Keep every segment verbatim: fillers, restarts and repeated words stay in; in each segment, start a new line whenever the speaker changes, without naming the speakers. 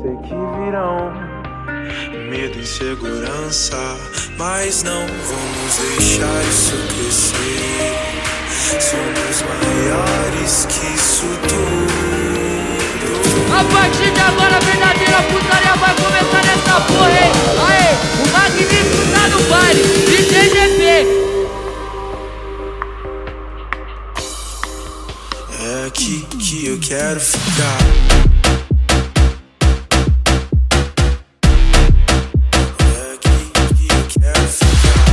sei que virão
medo e insegurança, mas não vamos deixar isso crescer. Somos maiores que isso tudo.
A partir de agora a verdadeira putaria vai começar nessa porra, hein? Aê, o magnífico tá no baile, D J G P.
É aqui que eu quero ficar. É aqui que eu quero ficar.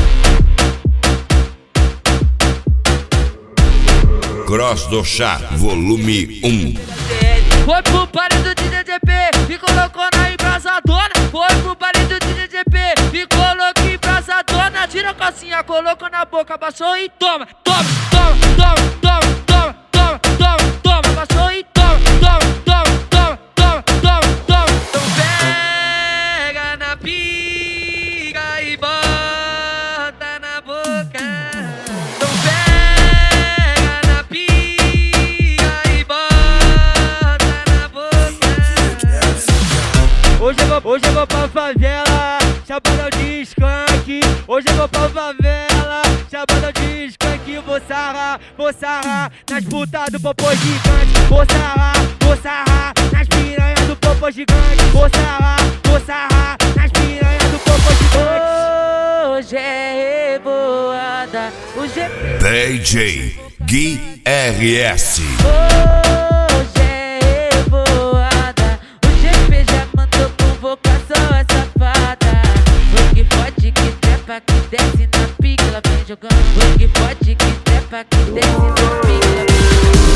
Cross do Chá, volume um.
Foi pro baile do D J G P e colocou na embrasadona. Foi pro baile do D J G P e colocou embrasadona. Tira a calcinha, colocou na boca, abaixou e toma, toma, toma, toma, toma, toma, toma, toma, toma, abaixou e toma, toma, toma, toma, toma, toma, toma. Então pega na pica e bota na boca. Então pega na pica e bota na boca. Hoje eu vou, hoje eu vou pra favela, chapadão de skunk. Hoje eu vou pra favela, chapadão de skunk. Vou sarrar, vou sarrar nas putas do popô gigante. Vou sarrar, vou sarrar nas piranhas do popô gigante. Vou sarrar, vou sarrar nas piranhas do popô gigante. Hoje é revoada, hoje é
D J Gui R S.
Hoje é revoada, o G P já mandou convocação a safada. Foi que pode que trepa, que desce na pica, ela vem jogando. Foi que pode que trepa, que desce na pica, ela vem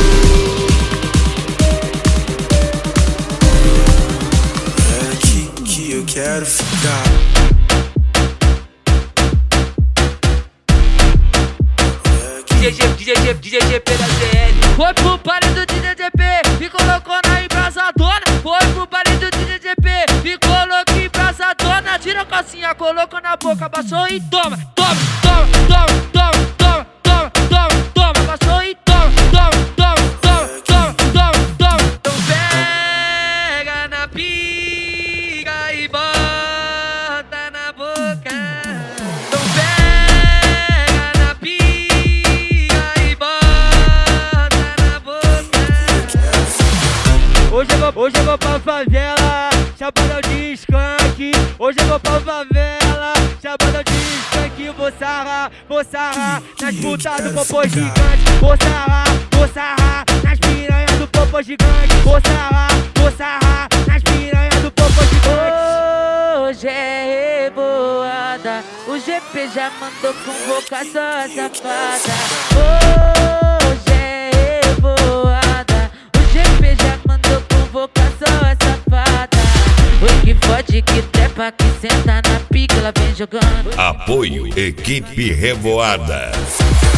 É aqui que eu quero ficar.
D J G, D J G, D J G P da C L. Foi pro baile do D J G P e colocou na embrasadona. Foi pro baile do D J G P e colocou embrasadona. Tira a calcinha, colocou na boca, abaixou e toma, toma, toma, toma, toma, toma, toma, toma, toma, abaixou e toma, toma, toma, toma, toma, toma, toma. Então pega na pica e bota na boca. Então pega na pica e bota na boca. Hoje eu vou, hoje eu vou pra favela, chapadão de skunk. Hoje eu vou pra favela, chapadão de skunk. Vou sarrar, vou sarrar nas putas do popô gigante. Vou sarrar, vou sarrar nas piranhas do popô gigante. Vou sarrar, vou sarrar nas piranhas do popô gigante. Hoje é revoada, o G P já mandou convocação a safada. Hoje é revoada, o G P já mandou convocação a safada. Oi que fode, que trepa, que senta na pica, ela vem jogando.
Apoio Equipe Revoada.